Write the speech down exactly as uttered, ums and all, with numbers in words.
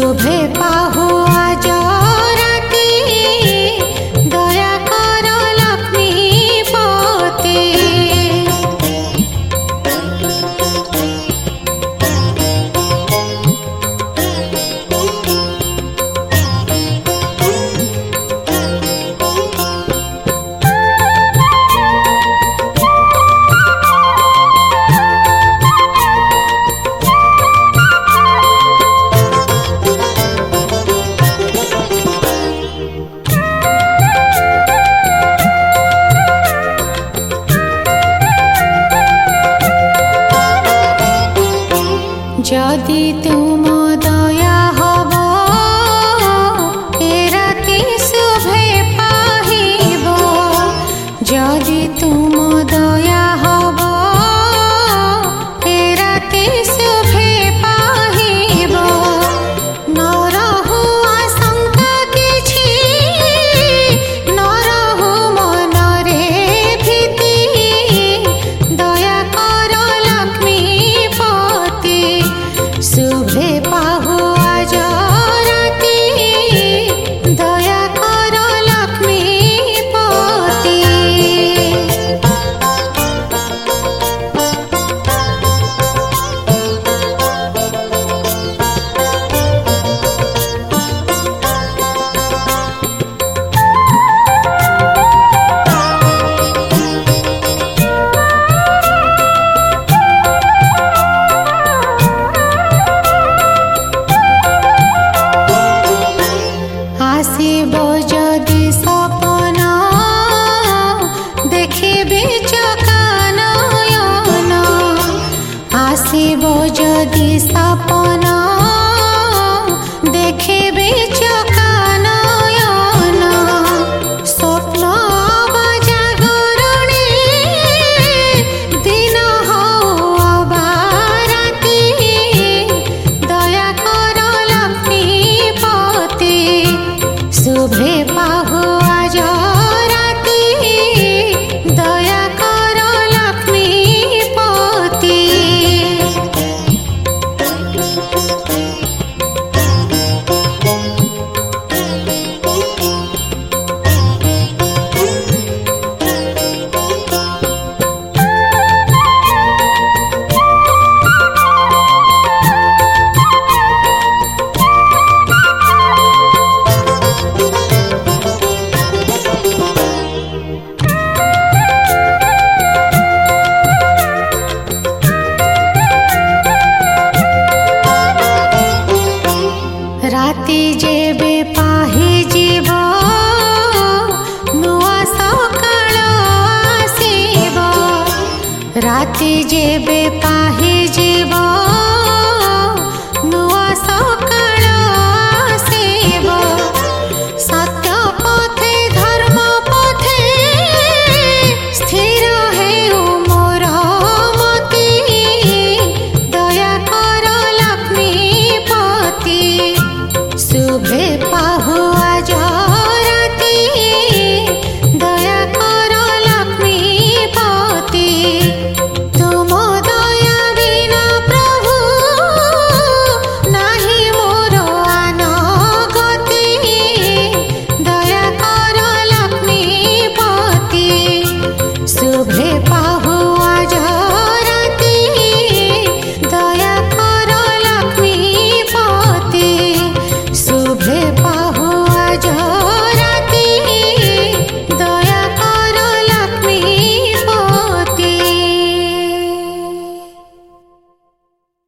शुभे पाहुआ जराती दया कर लक्ष्मीपति। जदि तुम दया हब ए राति शुभे पाहिब। जदि तुम दया हब ए राति शुभे पाहिब। न रहु आशंका किछि न रहु मनरे भीति। दया कर लक्ष्मीपति शुभे पाहुआ जराती दया कर लक्ष्मीपति। आसिब जदि सपन देखिबे चकानयन। आसिब जदि सपन देखिबे चकानयन। स्वप्न वा जागरणे दिन हौ अबा राति। दया कर लक्ष्मीपति शुभे पाहुआ जराती दया कर लक्ष्मीपति। राति जेबे पाहि जीव नुआ सकाळ आसिब। राति जेबे पाहि जीव